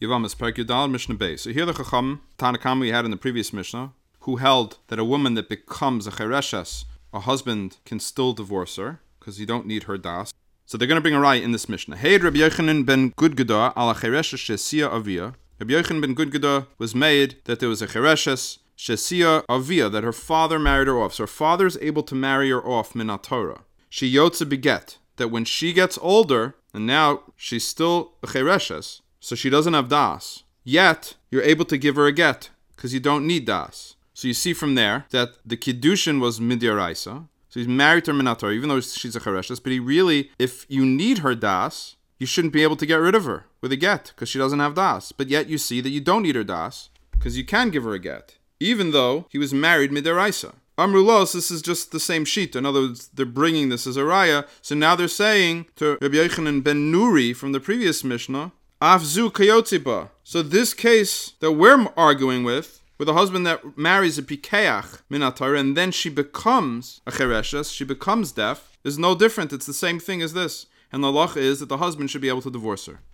Yevamis Perek Yudal Mishnah Beis. So here the Chacham Tanakam we had in the previous Mishnah, who held that a woman that becomes a chereshes, a husband can still divorce her because you don't need her das. So they're going to bring a raya in this Mishnah. Hey, Rabbi Yochanan ben Gudgada ala chereshes shesia avia. Rabbi Yochanan ben Gudgada was made that there was a chereshes shesia avia, that her father married her off. So her father is able to marry her off minat Torah. She yotze beget, that when she gets older, and now she's still a chereshes, so she doesn't have das, yet you're able to give her a get because you don't need das. So you see from there that the kiddushin was midiraisa. So he's married to her minat Torah, even though she's a chereshes, but he really, if you need her das, you shouldn't be able to get rid of her with a get because she doesn't have das. But yet you see that you don't need her das because you can give her a get, even though he was married midiraisa. Amrulos, this is just the same sheet. In other words, they're bringing this as a raya. So now they're saying to Rabbi Yochanan ben Nuri from the previous Mishnah, Afzu kayotziba. So this case that we're arguing with a husband that marries a pikeach minat Torah and then she becomes a chereshes, she becomes deaf, is no different. It's the same thing as this. And the halacha is that the husband should be able to divorce her.